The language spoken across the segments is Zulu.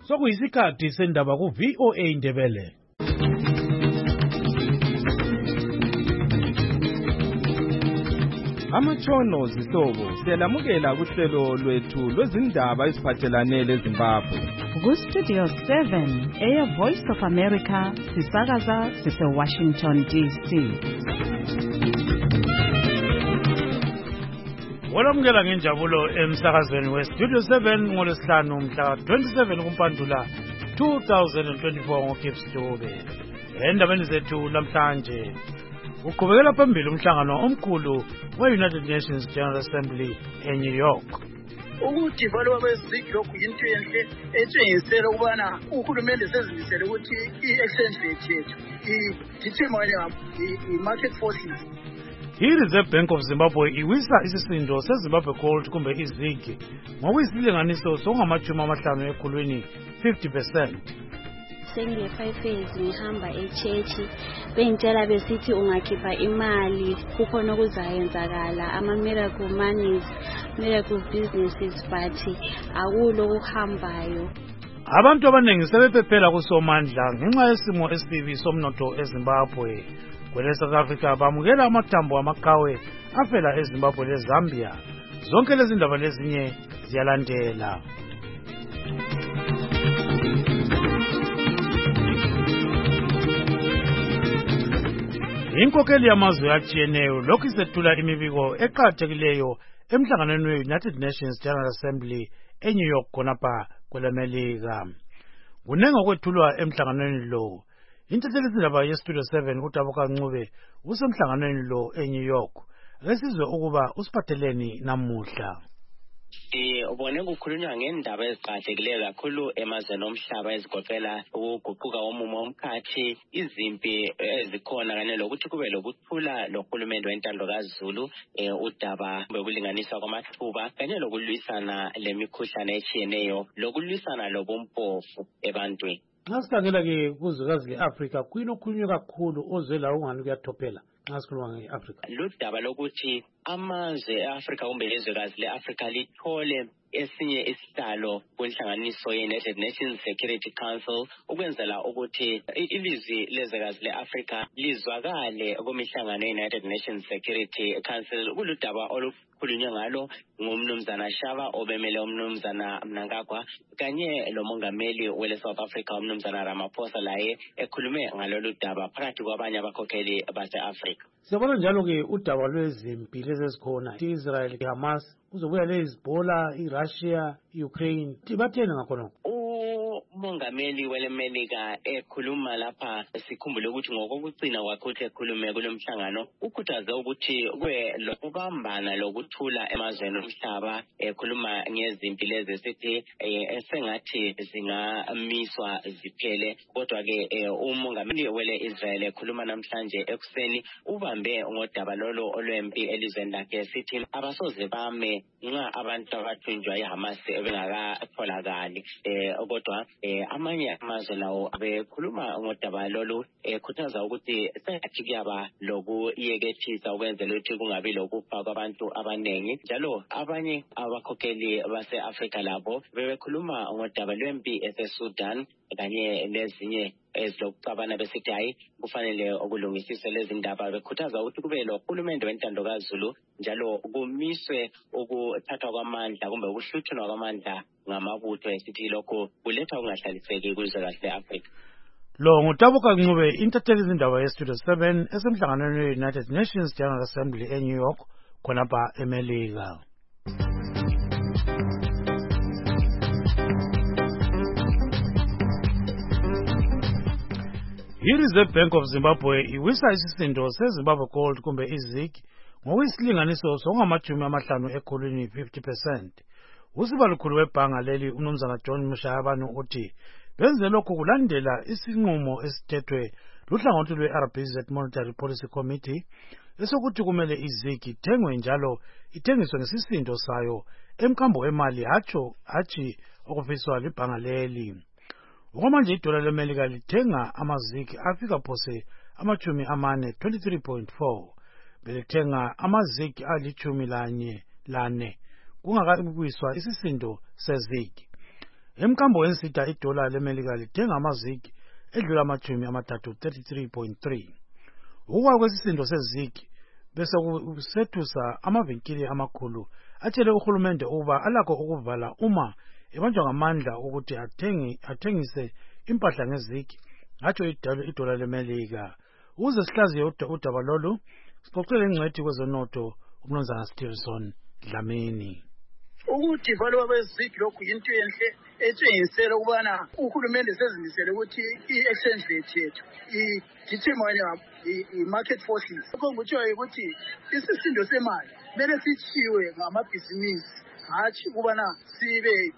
Sokuyisikhathi sendaba ku VOA Indebele. Amatshono zihlobo siyalamukela kuhlelo lwethu lwezindaba eziphathelane leZimbabwe. Ku Studio 7 Air Voice of America sisakaza sise Washington DC. Walamukela ngenjabulo emsakazweni we Studio 7 ngolesihlanu mhla 27 kuMpandula 2024 ngoGibbs Dube. Endabeni zethu namhlanje uqhubekela phambili umhlangano omkhulu we-United Nations General Assembly eNew York. Ukuthi balo besikho into enhle etshengisela ukubana uhulumende sezimisele ukuthi i-exchange rate yethu i-determine i-market forces. I-Reserve Bank of Zimbabwe iwisa isisindo seZimbabwe Gold kumbe izigi ngokuyisilinganiso songamashumi ekhulwini 50%. Sengile 5 years ngihamba echechi bengitshela besithi ungakhipha imali kukhona okuzayenzakala ama-miracle monies, miracle businesses, but akulo kuhambayo. Abantu abaningi sebephephela kusomandla ngenxa yesimo esibi somnotho eZimbabwe. Kwele South Africa bamukela amathambo amaqhawe afela eZimbabwe leZambia. Zonke lezi ndaba lezinye ziyalandela. Inkokeli yamazwe atshiyeneyo lokhu isethula imibiko eqakathekileyo emhlanganweni we-United Nations General Assembly eNew York khonapha kwelemelika. Kunengi okwethulwa emhlanganweni lo. Intethelezindaba yeStudio 7 uDabuka Ncube usemhlanganweni lo eNew York. Lesizwe ukuba usiphatheleni namuhla. Ubone kukhulunywa ngendaba eziqhakathekileyo kakhulu emazweni omhlaba ezigoqela ukuguquka komumo womkhathi, izimpi ezikhona kanye lokuthi kube lokuthula lohulumende wentando kaZulu, udaba lokulinganiswa kwamathuba kanye lokulwisana lemikhuhlane etshiyeneyo lokulwisana lobumpofu ebantwini. Nxa sikhangela-ke kuzwekazi le-Afrika kuyini okhulunywe kakhulu ozwe lawo ungani kuyathophela nxa sikhuluma nge-Afrika? Ludaba lokuthi amazwe e-Afrika kumbe izwekazi le-Afrika lithole esinye isihlalo kwenhlanganiso ye-United Nations Security Council ukwenzela ukuthi ilizwi lezwekazi le-Afrika lizwakale kumihlangano ye-United Nations Security Council. Kuludaba olukhulunywe ngalo ngumnumzana Shaba obemele umnumzana Mnangagwa kanye lomongameli wele South Africa umnumzana Ramaphosa laye ekhulume ngalolu daba phakathi kwabanye abakhokheli base-Afrika. Siyabona njalo-ke udaba lwezimpi lezi ezikhona i-Israel, i-Hamas, kuzobuya le-Hezbollah, i-Russia, i-Ukraine. Batheni ngakhona? Umongameli welemelika ekhuluma lapha sikhumbule ukuthi ngokokucina kwakhe uthi ekhulume kulomhlangano ukhuthaze ukuthi kube lokubambana lokuthula emazweni omhlaba. Ekhuluma ngezimpi lezi esithi esengathi zingamiswa ziphele. Kodwa-ke umongameli wele-Israel ekhuluma namhlanje ekuseni ubambe ngodaba lolo olwempi elizweni lakhe sithi abasoze bame nxa abantu abathunjwa iHamas bengakatholakali. Kodwa amanye amazwe lawo bekhuluma ngodaba lolu ekhuthaza ukuthi sengathi kuyaba lokuyekethisa ukwenzela ukuthi kungabi lokufa kwabantu abanengi. Njalo abanye abakhokheli base-Afrika labo bebekhuluma ngodaba lwempi eseSudan kanye lezinye ezilokucabana besithi hayi kufanele ukulungisiswe lezi ndaba. Bekhuthaza ukuthi kube lohulumende wentando kaZulu njalo kumiswe ukuthathwa kwamandla kumbe ukuhluthunwa kwamandla ngamabutho esithi lokho kuletha ukungahlaliseki kuzwekazi le-Afrika. Lo nguDabuka Ncube, intethelezindaba yeStudio 7 esemhlanganweni we-United Nations General Assembly eNew York khonapha emelika. I-Reserve Bank of Zimbabwe iwisa isisindo seZimbabwe Gold kumbe izigi ngokuyisilinganiso songamashumi ekhulwini 50%. Usibalukhulu webhanga leli umnumzana John Mushayabanu uthi benze lokhu kulandela isinqumo esithethwe luhlangothi lwe-RBZ Monetary Policy Committee esokuthi kumele izigi ithengwe njalo ithengiswe ngesisindo sayo emkambo emali hatshi okufiswa libhanga leli. Okwamanje idola lemelika lithenga amazigi afika phose amachumi amane 23.4 belithenga amazigi alichumi lane kungakabuyiswa isisindo sezigi. Emkambo wensitha idola lemelika lithenga amazigi edlula amachumi amathathu 33.3. Ukwa kwesisindo sezigi bese kusethusa amavinkili amakhulu atshele uhulumende uba alakho ukuvala uma ebanjwa ngamandla ukuthi athengise impahla ngezigi atsho idola lemelika. Uze sihlaziye udaba lolu sixoxele ingcwethi kwezonotho uMnumzana Stevenson Dlamini. Ukudevelopwa kwezigi lokhu yinto enhle etshengisela ukubana uhulumende sezimisele ukuthi i-exchange rate yethu i-determine i-market forces. Lokho ngikutshoyo ukuthi isisindo semali kumele sitshiwe ngamabhizinisi, hatshi ukubana sibe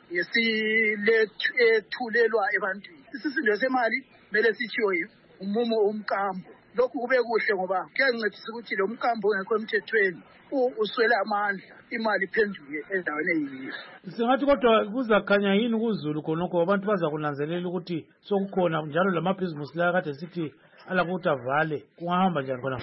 ngesilethulelwa ebantwini. Isisindo semali kumele sitshiwe umumo umkambo. Lokhu kube kuhle ngoba kuyancedisa ukuthi lo mkambo ongekho emthethweni uswela amandla, imali iphenduke endaweni eyiyo. Singathi kodwa kuzakhanya yini kuzulu khonokho abantu baza kunanzelela ukuthi sokukhona njalo lamabhizinisi la kade sithi alakuthi avale kungahamba njani khona?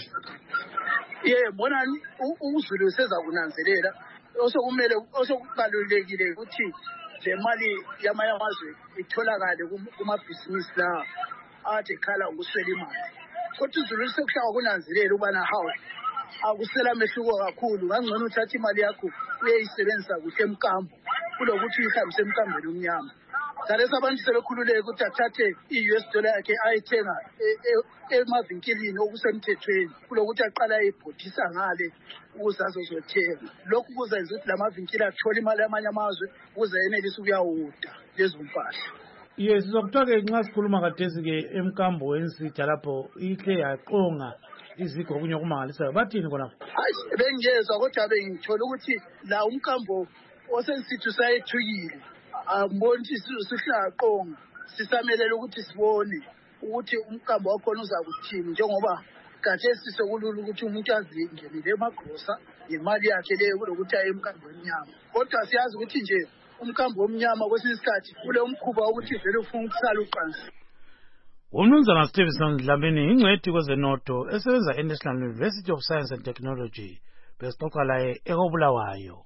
Bonani uzulu seza kunanzelela osokubalulekile ukuthi le mali yamanye amazwe itholakale kumabhizinisi la ade khala ukuswela imali. Kodwa uzulu sekuhlaka kunanzelela ukubana hawu akusela mehluko kakhulu, ngangcono uthatha imali yakho uyayisebenzisa kuhle emkambo kulokuthi uyihambise emkambeni omnyama. Salesa abantu sebekhululeke ukuthi athathe i-US dollar yakhe ayithenga emavinkilini okusemthethweni kulokuthi aqala ayibhodisa ngale ukuze azozothenga. Lokhu kuzenza ukuthi lamavinkili athole imali yamanye amazwe ukuze yenelise ukuyawuda lezo mpahla. Yes, sizokuthola nxa sikhuluma kadesi-ke emkambo wensitha lapho ihle yaqonga iziko okunye okumangalisayo. Bathini khona? Hayi, bengiyezwa kodwa bengithola ukuthi la umkambo osensithu sayethukile. Amboni sihlaqonga, sisamelela ukuthi sibone ukuthi umkambo wakhona uzakuthini njengoba kade sisekulula ukuthi umuntu azingenele emagrosa imali yakhe leyo kulokuthi aye emkambo emnyama. Kodwa siyazi ukuthi nje umkambo omnyama kwesinye isikhathi kule umkhuba ukuthi vele ufuna ukusala uqansi. uMnumzana Stevenson Dlamini ingcwethi kwezenotho esebenza eNational University of Science and Technology besixoxa laye eKobulawayo.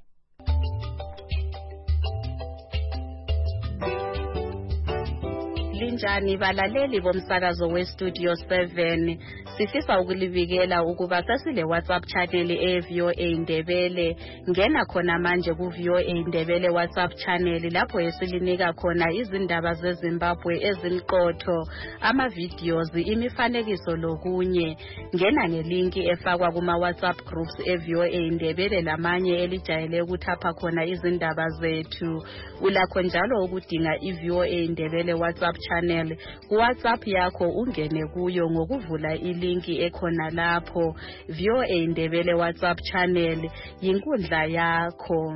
Linjani balaleli bomsakazo weStudio 7, sifisa ukulibikela ukuba sasile WhatsApp channel eVOA Indebele. Ngena khona manje kuVOA Indebele WhatsApp channel lapho esilinika khona izindaba zeZimbabwe ezimqotho, ama-videos, imifanekiso lokunye. Ngena ngelinki efakwa kuma WhatsApp groups eVOA Indebele lamanye elijayele ukuthapha khona izindaba zethu. Ulakho njalo ukudinga iVOA Indebele WhatsApp channel WhatsApp yakho ungene kuyo ngokuvula ilinki ekhona lapho. VOA Indebele WhatsApp channel yinkundla yakho.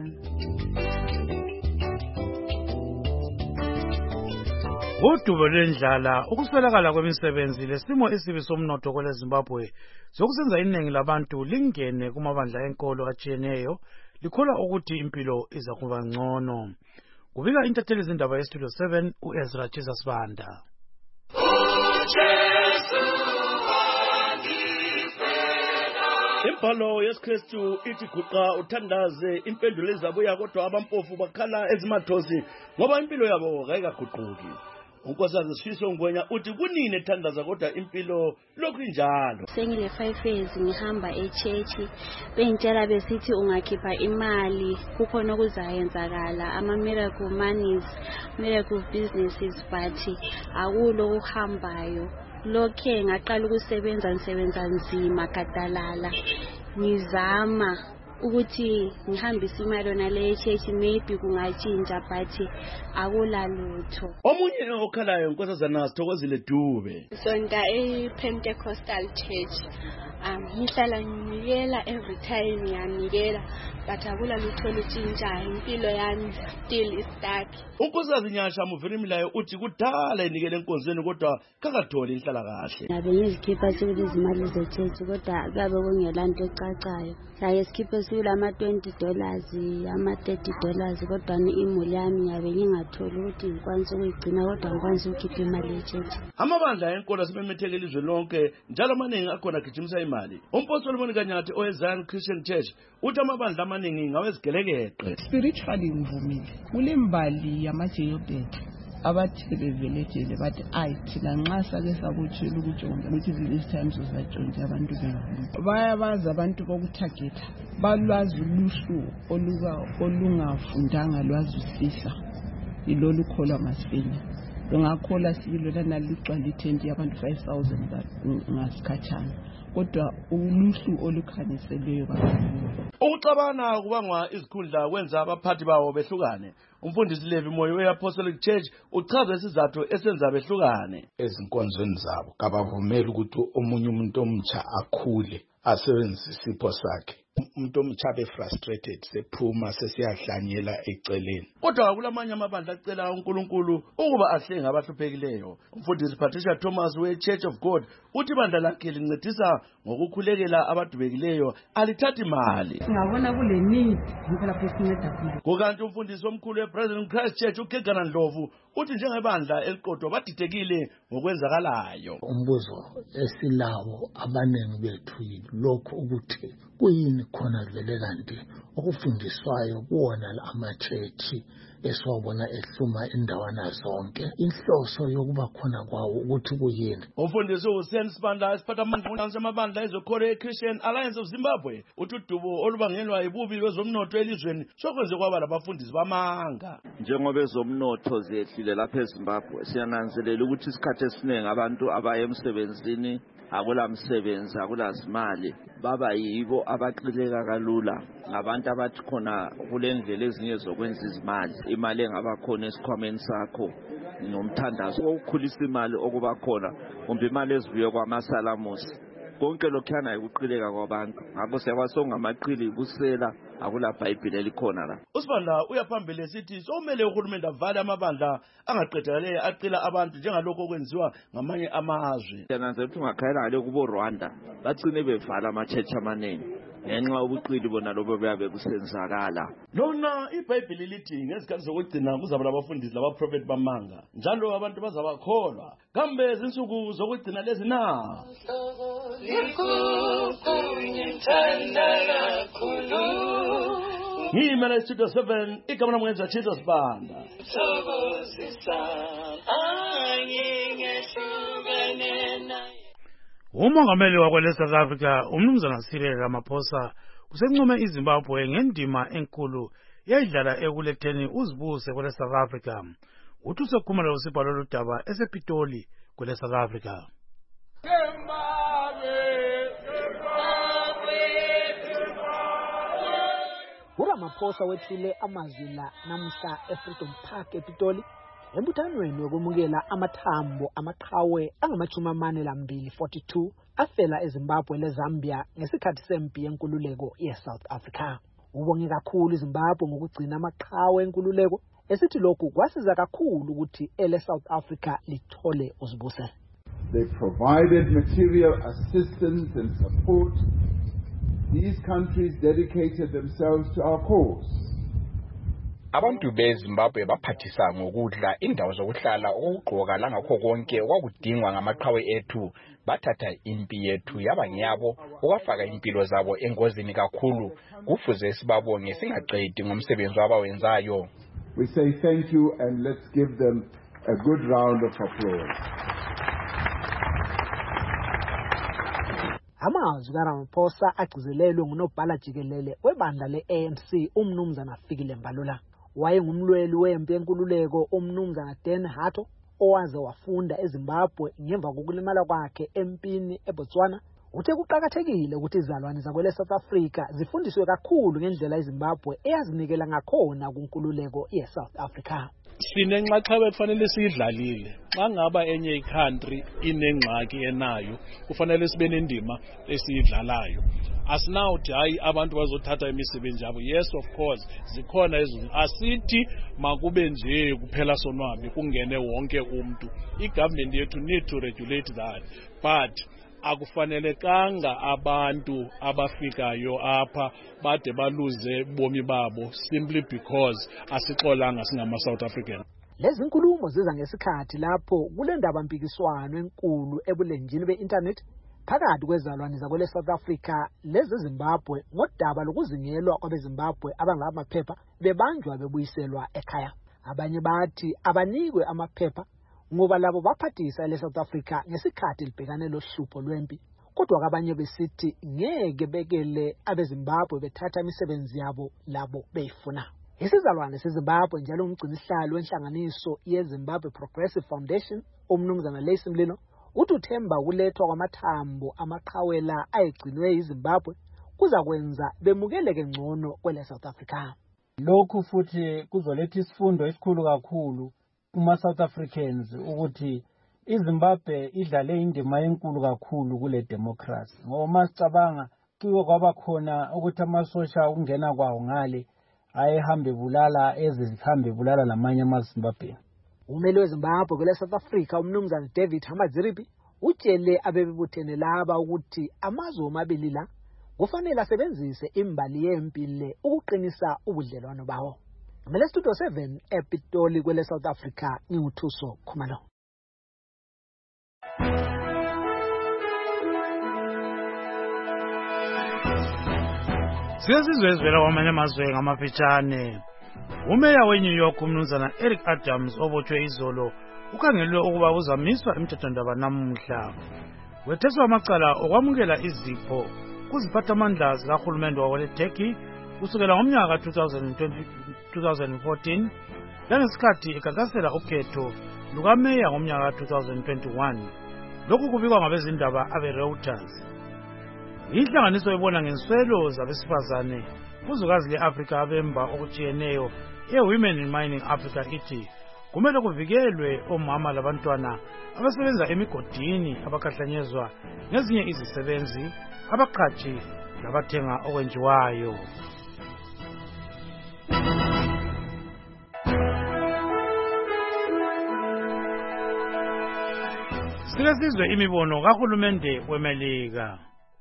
Udubo lwendlala, ukuswelakala kwemisebenzi lesimo esibi somnotho kwele Zimbabwe sokusenza iningi labantu lingene kumabandla enkolo atshiyeneyo likholwa ukuthi impilo iza kuba ngcono. Kubika intatheli izindaba yeStudio 7 uEzra Jesus Banda. Impalo yesikristu ithi guqa uthandaze, impendulo ezabuya kodwa abampofu bakhala ezimathosi ngoba impilo yabo kayikaguquki. Unkosazi Sifiso Ngwenya uthi kunini ethandaza kodwa impilo lokhu injalo. Sengile 5 years ngihamba echechi, bengitshela besithi ungakhipha imali kukhona okuzayenzakala, ama miracle monies, miracle businesses, but akulo ukuhambayo. Lokhe ngaqala ukusebenza nzima gadalala ngizama ukuthi ngihambise imali yona le echechi maybe kungatshintsha but akulalutho. Omunye okhalayo unkosazana Sithokozile Dube. Sonda Pentecostal Church. Ngihlala nginikela every time ngiyanikela but akulalutho lutshintshayo, impilo yami still stuck. Unkosazi Nyasha Muvirimilayo uthi kudala inikele enkonzweni kodwa kakatholi inhlala kahle. Ngabe ngizikhipha izimali zechechi kodwa kabe kungelanto ecacayo. Hayi sikhiphe ngithula $20 $30 kodwa imuli yami yabe ngingatholi ukuthi ngikwanise ukuyigcina kodwa ngikwanise ukukhipha imali yechechi. Amabandla enkolo asebemetheke ilizwe lonke njalo amaningi akhona agijimisa imali. Umpostoli Solomon Kanyathi oweZion Christian Church uthi amabandla amaningi ngawezigelekeqe. Spiritually ngivumile kulembali yamajeyobheki abathi bevelejele bathi thina nxa sake sakutshela ukutshontsha ukuthi this time sizatshontsha abantu bengabantu bayabazi abantu bokutargeta balwazi uluhlu olungafundanga lwazisisa ilolu kholwa masifenya lungakhola sibilo nalugcwala ithenti yabantu 5,000 ngasikhatshana kodwa uluhlu olukhanyiseleyo kakhulu. Ukuxabana kubangwa izikhundla kwenza abaphathi bawo behlukane. Umfundisi Levi Moyo we-Apostolic Church uchaza isizathu esenza behlukane. Ezinkonzweni zabo kabavumeli ukuthi omunye umuntu omtsha akhule asebenzise isipho sakhe. Umuntu omtsha be-frustrated sephuma sesiyahlanyela eceleni. Kodwa kulamanye amabandla acela uNkulunkulu ukuba ahlenga abahluphekileyo. Umfundisi Patricia Thomas we-Church of God uthi ibandla lakhe lincedisa ngokukhulekela abadubekileyo alithathi mali. Ngabona kule need ngempela phesinceda khona. Kukanti umfundisi omkhulu we-President Christ Church uKegana Ndlovu uthi njengebandla eliqotho badidekile ngokwenzakalayo. Umbuzo esilawo abaningi bethu lokho ukuthi kuyini khona vele kanti okufundiswayo kuwona amachechi esiwabona ehluma indawana zonke inhloso yokuba khona kwawo ukuthi kuyini. Umfundisi uHussein Sibanda isiphathamandla samabandla ezokholo eChristian Alliance of Zimbabwe uthi udubo olubangelwa yibubi kwezomnotho elizweni sokwenze kwaba labafundisi bamanga. Njengoba ezomnotho zehlile lapha eZimbabwe siyananzelela ukuthi isikhathi esiningi abantu abaye emsebenzini akula msebenzi akulazimali baba yibo abaqileka kalula ngabantu abathi khona kulendlela ezinye zokwenza izimali imali engaba khona esikhwameni sakho nomthandazo wokukhulisa imali okuba khona kumbe imali ezivuye kwamasalamusi konke lokhana ukuqileka kwabantu ngakho siyabasonga amaqili kusela akula iBhayibheli elikhona la. Usibandla uyaphambili esithi somele uhulumende avale amabandla angaqedakale aqila abantu njengalokho okwenziwa ngamanye amazwe. Yananze ukuthi ungakhayela ngale kubo Rwanda bacine bevala amachechi amaningi ngenxa ubuqili bona lobo beyabe kusenzakala. Lona iBhayibheli lithi ngezikhathi zokugcina kuzaba labafundisi labaprofeti bamanga njalo abantu bazabakholwa. Kambe izinsuku zokugcina lezi na? Ngimela Studio 7 igama lami ngenza Jesus Banda. Umongameli wakwele South Africa umnumzana Cyril Ramaphosa usenqume iZimbabwe ngendima enkulu yayidlala ekuletheni uzibuse kwele South Africa. Uthi usekhumula usibhalo lodaba esePitoli kwele South Africa. uRamaphosa wethule amazwi la namhla eFreedom Park ePitoli embuthanweni wokumukela amathambo amaqhawe angama-42 afela eZimbabwe leZambia ngesikhathi sempi yenkululeko yeSouth Africa. Ubonge kakhulu iZimbabwe ngokugcina amaqhawe enkululeko esithi lokhu kwasiza kakhulu ukuthi South Africa lithole uzibuse. They provided material assistance and support. These countries dedicated themselves to our cause. Abantu beZimbabwe baphathisa ngokudla indawo zokuhlala okugqoka langakho konke okwakudingwa ngamaqhawe ethu bathatha impi yethu yaba ngiyabo okwafaka impilo zabo engozini kakhulu kufuze sibabonge singaqedi ngomsebenzi abawenzayo. We say thank you and let's give them a good round of applause. Amazwi kaRamaphosa agcizelelwe ngunobhala jikelele webandla le-ANC umnumzana Fikile Mbalula. Wayengumlweli wempi yenkululeko umnumzana Dan Hato owaze wafunda eZimbabwe ngemva kokulimala kwakhe empini eBotswana. Uthe kuqakathekile ukuthi izalwane zakwele South Africa zifundiswe kakhulu ngendlela eZimbabwe eyazinikela ngakhona kunkululeko yeSouth Africa. Sinenxaxheba kufanele siyidlalile xa ngaba enye icountry inengxaki enayo kufanele sibe nendima esiyidlalayo. Asinawuthi hayi abantu bazothatha imisebenzi yabo. Yes, of course zikhona ezinto asithi makube nje kuphela sonwabi kungene wonke umuntu. Igovernment yethu need to regulate that, but akufanelekanga abantu abafikayo apha bade baluze bomi babo simply because asixolanga singama-South African. Lezi nkulumo ziza ngesikhathi lapho kule ndaba mpikiswano enkulu ebulenjini be-internet phakathi kwezalwane zakwele South Africa lezi Zimbabwe ngodaba lokuzingelwa kwabeZimbabwe abangamaphepha bebanjwa bebuyiselwa ekhaya. Abanye bathi abanikwe amaphepha ngoba labo baphathisa le-South Africa ngesikhathi libhekane lohlupho lwempi. Kodwa kabanye besithi ngeke bekele abeZimbabwe bethatha imisebenzi yabo labo beyifuna. Isizalwane seZimbabwe njalo umgcinisihlalo wenhlanganiso yeZimbabwe Progressive Foundation umnumzana Lacey Mlilo uthi uthemba ukulethwa kwamathambo amaqhawela ayegcinwe yiZimbabwe kuza kwenza bemukeleke ngcono kwele South Africa. Lokhu futhi kuzoletha isifundo esikhulu kakhulu kuma South Africans ukuthi iZimbabwe idlale indima enkulu kakhulu kule democracy. Ngoba masicabanga kuyo kwaba khona ukuthi amasosha ukungena kwawo ngale ayehambe bulala ezihambe bulala lamanye amaZimbabwe. Umeli weZimbabwe kwele South Africa umnumzana David Hamadziripi utshele abebuthene laba ukuthi amazwe omabili la kufanele asebenzise imbali yempile ukuqinisa ubudlelwano bawo. Ngimele Studio 7 ePitoli kwele South Africa nginguthuso Khumalo. Siyasizwe ezivela kwamanye amazwe ngamafitshane. Umeya weNew York umnumzana Eric Adams obotshwe izolo ukhangelwe ukuba uzamiswa emthethwandaba namuhla. Wetheswa amacala okwamukela izipho kuziphathamandla zikahulumende wakwele-Turkey kusukela ngomnyaka 2014 langesikhathi ekankasela ukhetho lukameya ngomnyaka 2021. Lokhu kubikwa ngabezindaba abe-Reuters. Inhlanganiso ebona ngenswelo zabesifazane kuzwekazi le-Africa abemba okutshiyeneyo ye-Women in Mining Africa ithi kumele kuvikelwe omama labantwana abasebenza emigodini abakhahlanyezwa ngezinye izisebenzi abaqhatshi labathenga okwenjiwayo. Sike sizwe imibono kahulumende weMelika.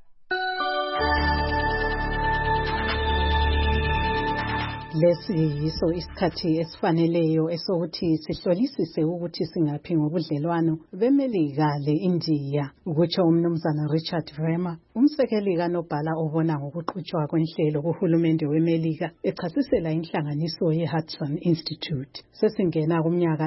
Lesi yiso isikhathi esifaneleyo esokuthi sihlolisise ukuthi singaphi ngobudlelwano beMelika le-India, ukutsho umnumzana Richard Verma, umsekeli kaNobhala obona ngokuqhutshwa kwenhlelo kuhulumende weMelika echasisela inhlanganiso ye-Hudson Institute. Sesingena kumnyaka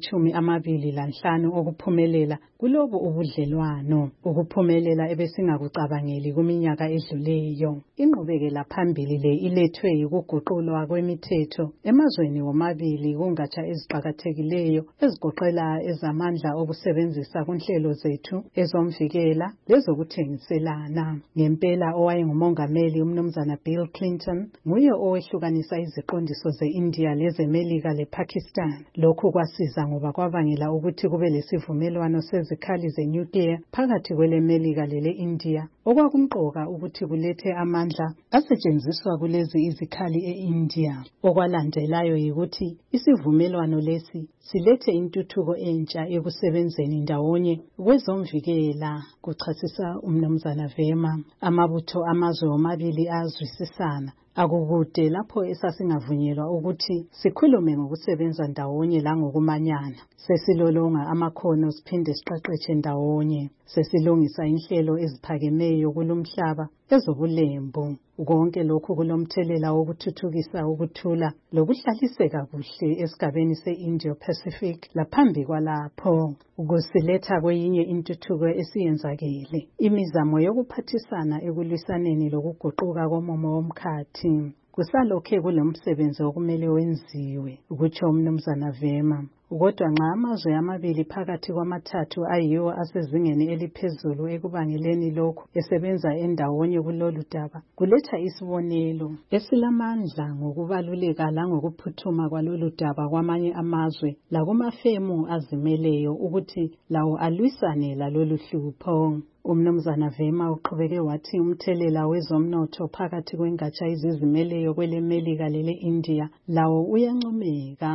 engama-25 okuphumelela kulobu ubudlelwano, ukuphumelela ebesingakucabangeli kuminyaka edluleyo. Inqubekela phambili le ilethwe yikuguqulwa kwemithetho emazweni womabili kungatsha eziqakathekileyo ezigoqela ezamandla okusebenzisa kunhlelo zethu ezomvikela lezokuthengiselana. Ngempela owayengumongameli umnumzana Bill Clinton nguye owehlukanisa iziqondiso ze-India lezeMelika lePakistan. Lokhu kwasiza ngoba kwabangela ukuthi kube lesivumelwano sezikhali zenuclear phakathi kweleMelika lele-India, okwakumqoka ukuthi kulethe amandla asetshenziswa kulezi izikhali e-India. Okwalandelayo yikuthi isivumelwano lesi silethe intuthuko entsha ekusebenzeni ndawonye kwezomvikela, kuchasisa umnumzana Verma. Amabutho amazwe omabili azwisisana. Akukude lapho esasingavunyelwa ukuthi sikhulume ngokusebenza ndawonye langokumanyana. Sesilolonga amakhono siphinde siqeqeshe ndawonye. Sesilungisa inhlelo eziphakemeyo kulomhlaba ezobulembu. Konke lokhu kulomthelela wokuthuthukisa ukuthula lokuhlaliseka kuhle esigabeni se-Indo-Pacific laphambi kwalapho. Ukusiletha kwenye intuthuko esiyenzakele. Imizamo yokuphathisana ekulwisaneni lokuguquka komomo womkhathi. Kusalokhe kulomsebenzi okumele wenziwe, ukutsho umnumzana Verma. Kodwa nxa amazwe amabili phakathi kwamathathu ayiwo asezingeni eliphezulu ekubangeleni lokhu esebenza endawonye kulolu daba, kuletha isibonelo esilamandla ngokubaluleka langokuphuthuma kwalolu daba kwamanye amazwe lakumafemu azimeleyo ukuthi lawo alwisane lalolu hlupho. Umnumzana Verma uqhubeke wathi umthelela wezomnotho phakathi kwengatsha izizimeleyo kweleMelika lele-India lawo uyancomeka.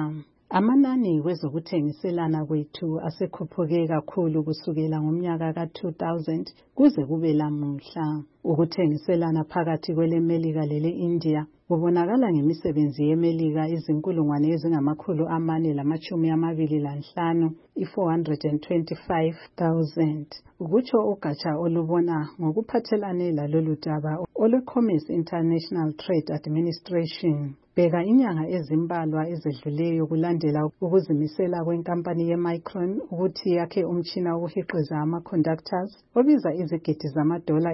Amanani kwezokuthengiselana kwethu asekhuphuke kakhulu kusukela ngomnyaka ka-2000 kuze kube lamuhla. Ukuthengiselana phakathi kweleMelika lele-India kubonakala ngemisebenzi yeMelika izinkulungwane ezingama425, 425,000. Kutsho ugatsha olubona ngokuphathelane lalolu daba olwe-Commerce International Trade Administration. Bheka inyanga ezimbalwa ezedluleyo kulandela ukuzimisela kwenkampani ye-Micron ukuthi yakhe umtshina wokuhiqiza ama-conductors obiza izigidi zamadola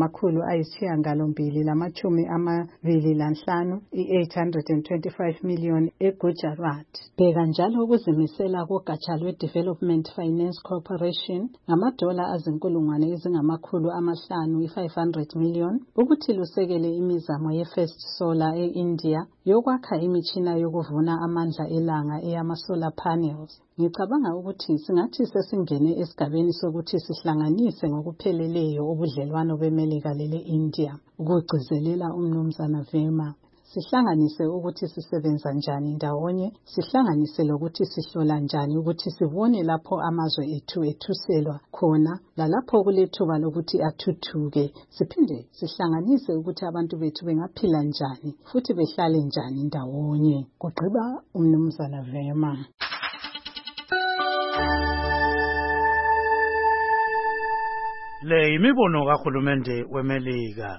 ezingama-825 i-825 million eGujarat. Bheka njalo ukuzimisela kogatsha lwe-Development Finance Corporation ngamadola azinkulungwane ezingama-500 i-500 million ukuthi lusekele imizamo ye-First Solar e-India yokwakha imitshina yokuvuna amandla elanga eyama-solar panels. Ngicabanga ukuthi singathi sesingene esigabeni sokuthi sihlanganise ngokupheleleyo ubudlelwano beMelika lele-India. Ukugcizelela uMnumzana Verma. Sihlanganise ukuthi sisebenza njani ndawonye, sihlanganise lokuthi sihlola njani ukuthi sibone lapho amazwe ethu ethuselwa khona lalapho kulethuba lokuthi athuthuke. Siphinde sihlanganise ukuthi abantu bethu bengaphila njani futhi behlale njani ndawonye. Kugqiba uMnumzana Verma. Le imibono kahulumende weMelika.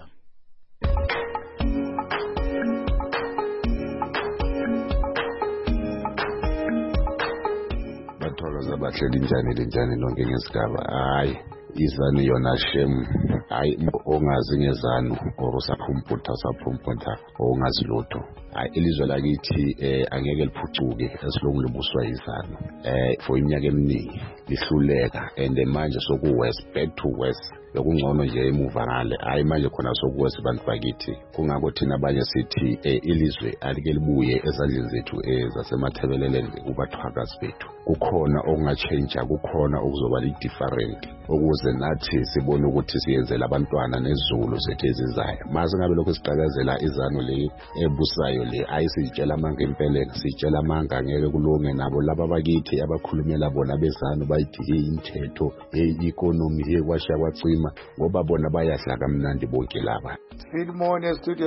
Bahleli njani lonke ngesigaba. Hayi izanu yona shem. Hayi ongazi ngezanu or usaphumputha ongazi lutho. Hayi ilizwe lakithi angeke liphucuke esilongu libuswa izanu. For iminyaka eminingi lihluleka and manje soku-west back to west. Bekungcono nje emuva ngale. Hayi manje khona sokuwesi bantu bakithi. Kungakho thina abanye sithi ilizwe alike libuye ezandleni zethu zasemathebeleleni kubathwakazi bethu. Kukhona okungatshentsha, kukhona okuzoba li-different ukuze nathi sibone ukuthi siyenzela abantwana nezulu zethu ezizayo. Maze ngabe lokho siqhakazela izanu le ebusayo le ayisitshela amanga empeleni, sitshela amanga angeke kulunge nabo laba bakithi abakhulumela bona bezanu bayithi imithetho economy kwasha kwacima ngoba bona bayadla kamnandi bonke laba. Silmone Studio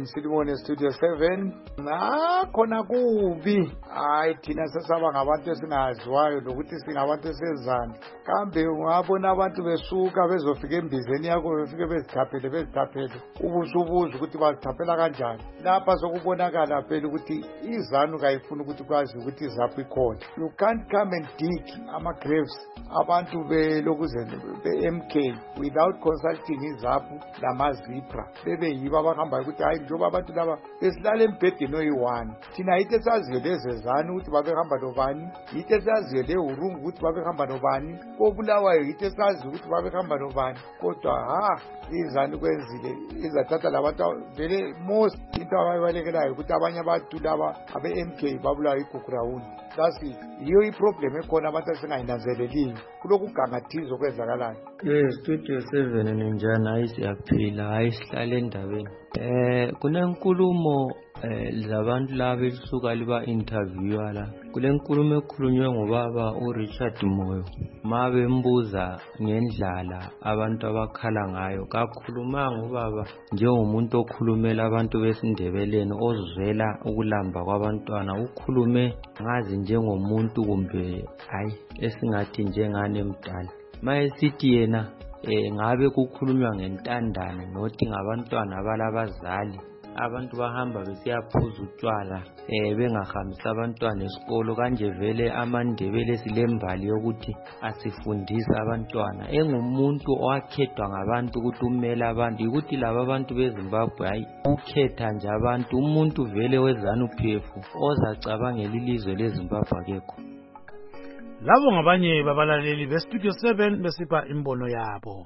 7 khona kubi. Hayi thina sesaba ngabantu esingaziwayo nokuthi singabantu esezana. Kambe ungabona abantu besuka bezofika embizeni yakho befike bezithaphele ubusubuza ukuthi bazithaphela kanjani. Lapha sokubonakala phela ukuthi izanu kayifuna ukuthi kwazi ukuthi izapho ikhona. You can't come and dig ama-graves abantu be-MK without consulting izapho lamazipra. Bebe yiba bahamba ukuthi hayi njengoba abantu laba besilala embhedeni oyi-1. Thina yithe saziyo lezezanu ukuthi babehamba nobani, yithe saziyo le-Urungu ukuthi babehamba nobani, koBulawayo yithe saziyo ukuthi babehamba nobani. Kodwa izanu kwenzile izathatha labantu vele most into abayibalekelayo ukuthi abanye abantu laba abe-MK babulawa igugurawuni. That's yiyo iproblem ekhona abantu asingayinanzeleliyo kulokugangathiza okwenzakalayo. Studio 7 ninjani hayi siyaphila hayi sihlale endabeni. Kunenkulumo labantu laba elisuka liba interviewa la. Kule nkulumo ekhulunywe ngobaba uRichard Moyo. Mabe mbuza ngendlala abantu abakhala ngayo. Kakhulumanga ubaba njengomuntu okhulumela abantu besindebeleni ozwela ukulamba kwabantwana. Ukhulume ngazi njengomuntu kumbe hayi esingathi njengane mdala. Mayesithi yena ngabe kukhulunywa ngentandane nothi ngabantwana balabazali abantu bahamba besiyaphuza utshwala bengahambisa abantwana esikolo kanje vele amandebele silembali yokuthi asifundisa abantwana engumuntu owakhethwa ngabantu ukuthi umele abantu ukuthi laba abantu beZimbabwe hayi ukhetha nje abantu umuntu vele wezanu phefu ozacabangela ilizwe leZimbabwe akekho. Labo ngabanye babalaleli beStudio 7 besipha imbono yabo.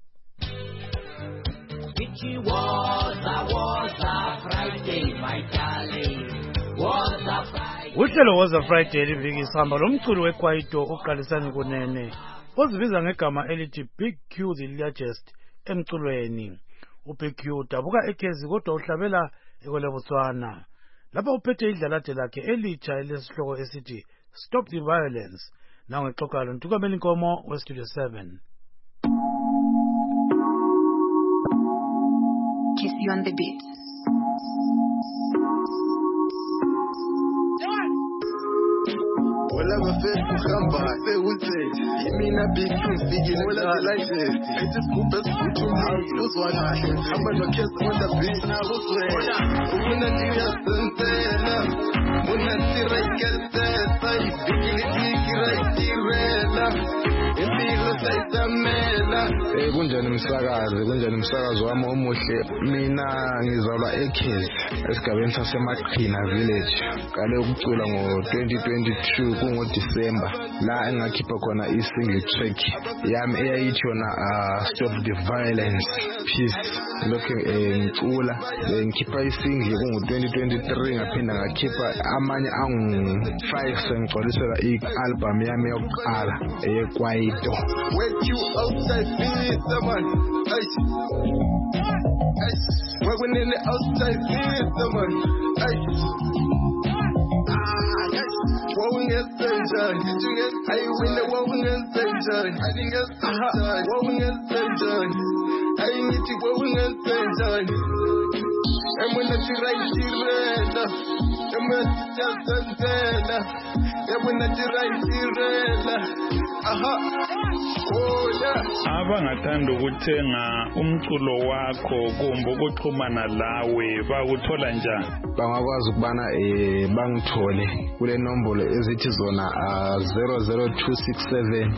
Uhlelo Woza Friday liviki sihamba lomculo weKwaito oqalisana kunene ozibiza ngegama elithi Big Q the Largest emculweni. uBig Q dabuka eKezi kodwa uhlabela ekweleBotswana. lapha uphethe idlalade lakhe elitsha elesihloko esithi Stop the Violence. Nangexoxa lo Ntukameni Nkomo weStudio 7. Kissy on the beat. Wala mafesi kuhamba sewuthi yimina big speaking wala like ethi sikuphe sikuthumile uzwana hamba nokhesi on the beat na uzwela ubona ndiyasentela muna tirekete sayibikiliki rayitirela impilo sayitamela kunjani umsakazi wami omuhle mina ngizalwa eKhezi esigabeni saseMaqhina village kale ukucula ngo-2022 kungoDisemba la engakhipha khona i-single track yami eyayithi yona Stop the Violence Peace lokho ngicula ngikhipha isingle kungo-2023 ngaphinda ngakhipha amanye angu-5 sengigcwalisela i-album yami yokuqala eyekwaito. Working in the outside theater, man. Wowing and sunshine. I win the wowing and sunshine. I think it's wowing and sunshine. I need to wowing and sunshine. And when I write the red, and when I just sunshine, and when I write the red, abangathanda ukuthenga umculo wakho kumbe ukuxhumana lawe bakuthola njani? Bangakwazi ukubana bangithole kule nombolo ezithi zona 00267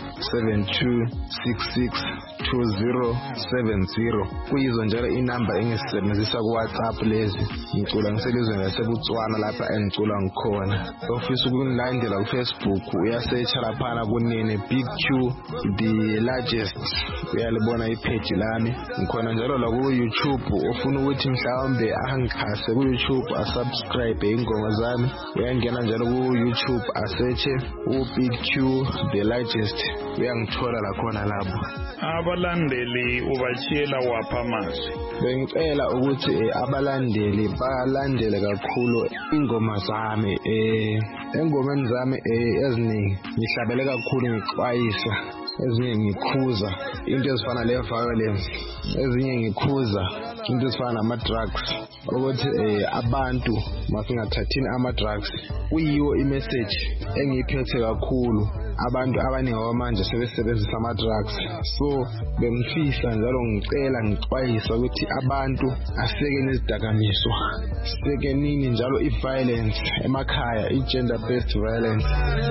72662070 kuyizo njalo inamba engisebenzisa ku WhatsApp lezi ngicula ngiselizweni laseBotswana lapha engicula ngikhona. Ofisa ukungilandela ku Facebook uyasearch laphana kunene Big Q the largest uyalibona ipage lami ngikhona njalo la ku YouTube ufuna ukuthi mhlawumbe angixhase ku YouTube asubscribe ingoma zami uyangena njalo ku YouTube asearche u Big Q the largest uyangithola la khona lapho. Abalandeli ubachiyela wapha amazwi? Bengicela ukuthi abalandeli balandele kakhulu ingoma zami engomeni zami eziningi ngihlabele kakhulu ngixwayisa ezinye ngikhuza into ezifana le violence ezinye ngikhuza into ezifana nama-drugs ukuthi abantu masingathathini ama-drugs kuyiwo i-message engiyiphethe kakhulu. Abantu abaningi manje sebesebenzisa ama-drugs so bengifisa njalo ngicela ngixwayisa ukuthi abantu asekeni izidakamizwa sekenini njalo i-violence emakhaya i-gender based violence.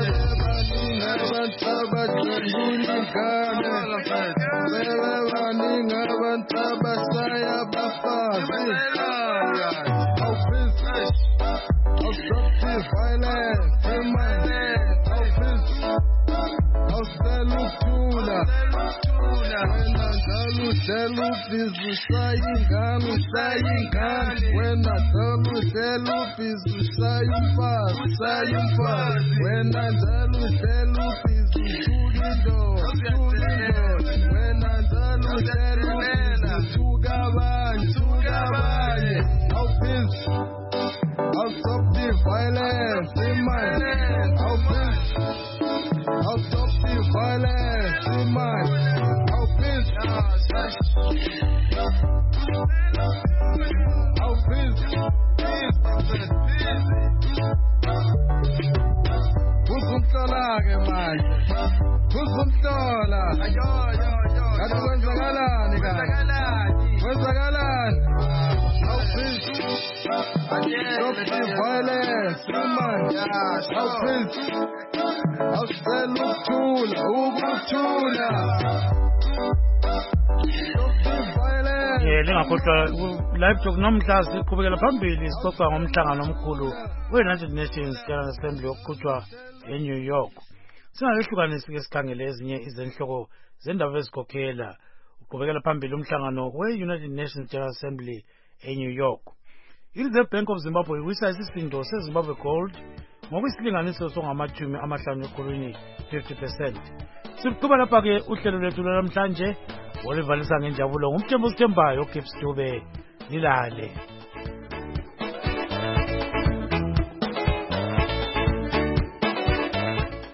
Live talk namhla siqhubekela phambili sixoxa ngomhlangano omkhulu we-United Nations General Assembly oqhutshwa eNew York. Singakehlukanisi ke sikhangele ezinye izenhloko zendaba ezikhokhela uqhubekela phambili umhlangano we-United Nations General Assembly eNew York. I-Reserve Bank of Zimbabwe iwisa isisindo seZimbabwe Gold ngokwesilinganiso songama-50 ekhulwini 50%. Siqhuba lapha ke uhlelo lwethu lwanamhlanje olivalisa ngenjabulo ngumthembu osithembayo uGibbs Dube. Lilale.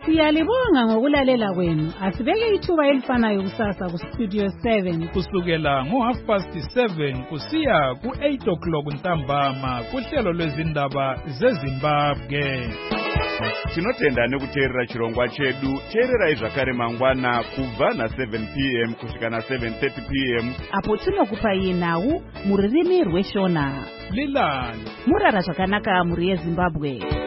Siyalibonga ngokulalela kwenu. Asibeke ithuba elifanayo kusasa ku Studio 7 kusukela ngo7:30 kusiya ku8 o'clock ntambama kuhlelo lwezindaba zeZimbabwe. Tinotenda nekuteerera chirongwa chedu. Teererai zvakare mangwana kubva na7 p.m. kusvika na7:30 p.m. apo tinokupai nhau mururimi rweshona. Lilani murara zvakanaka muri yeZimbabwe.